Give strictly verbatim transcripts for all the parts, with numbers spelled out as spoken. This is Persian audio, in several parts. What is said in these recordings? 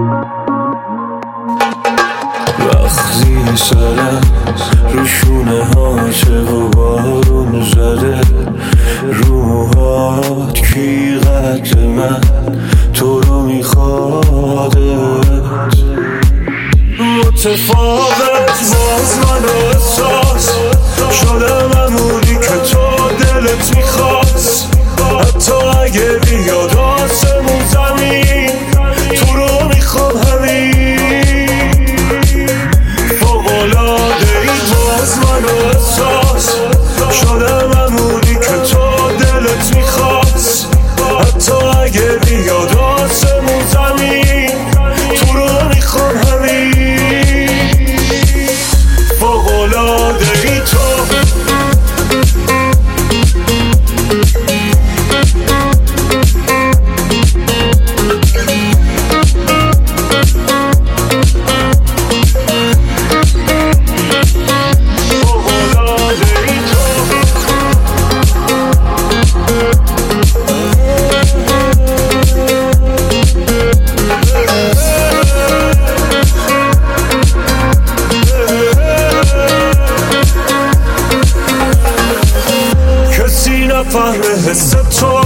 وقتی سرم رو شونه هاته و بارون زده روحات کی قد من تو رو میخوادت متفاوت باز من احساس شدم همونی که تو دلت میخواست حتی اگه بیاد آسمون زمین تو رو میخوام همین فوق‌العاده ای باز من احساس شدم همونی که تو دلت میخواست حتی اگه بیاد آسمون زمین تو رو میخوام همین فوق‌العاده ای تو نفهمه حس تو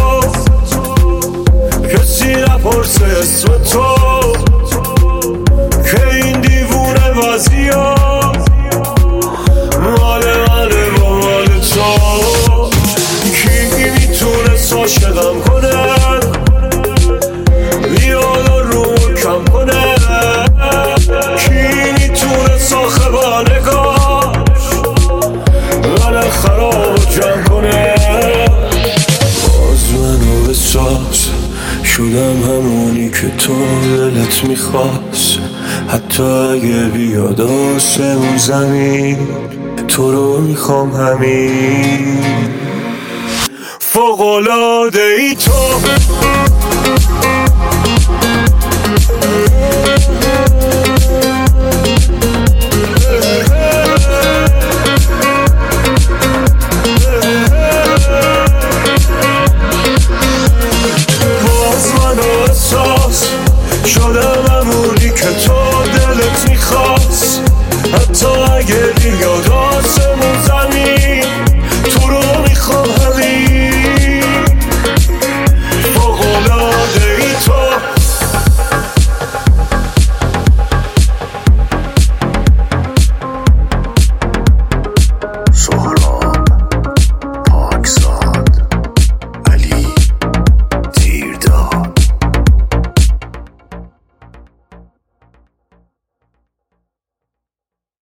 کسی نپرسه اسم تو که این دیوونه بازی ها مال منه با مال تو کی میتونه عاشقم کنه بیاد و رو کم کنه کی میتونه ساخه با نگاش من خراب جمع کنه احساس شدم همونی که تو دلت میخواست حتی اگه بیاد آسمون زمین تو رو میخوام همین فوق‌العاده ای تو شدم همونی که تو دلت میخواست حتی اگه بیاد آسمون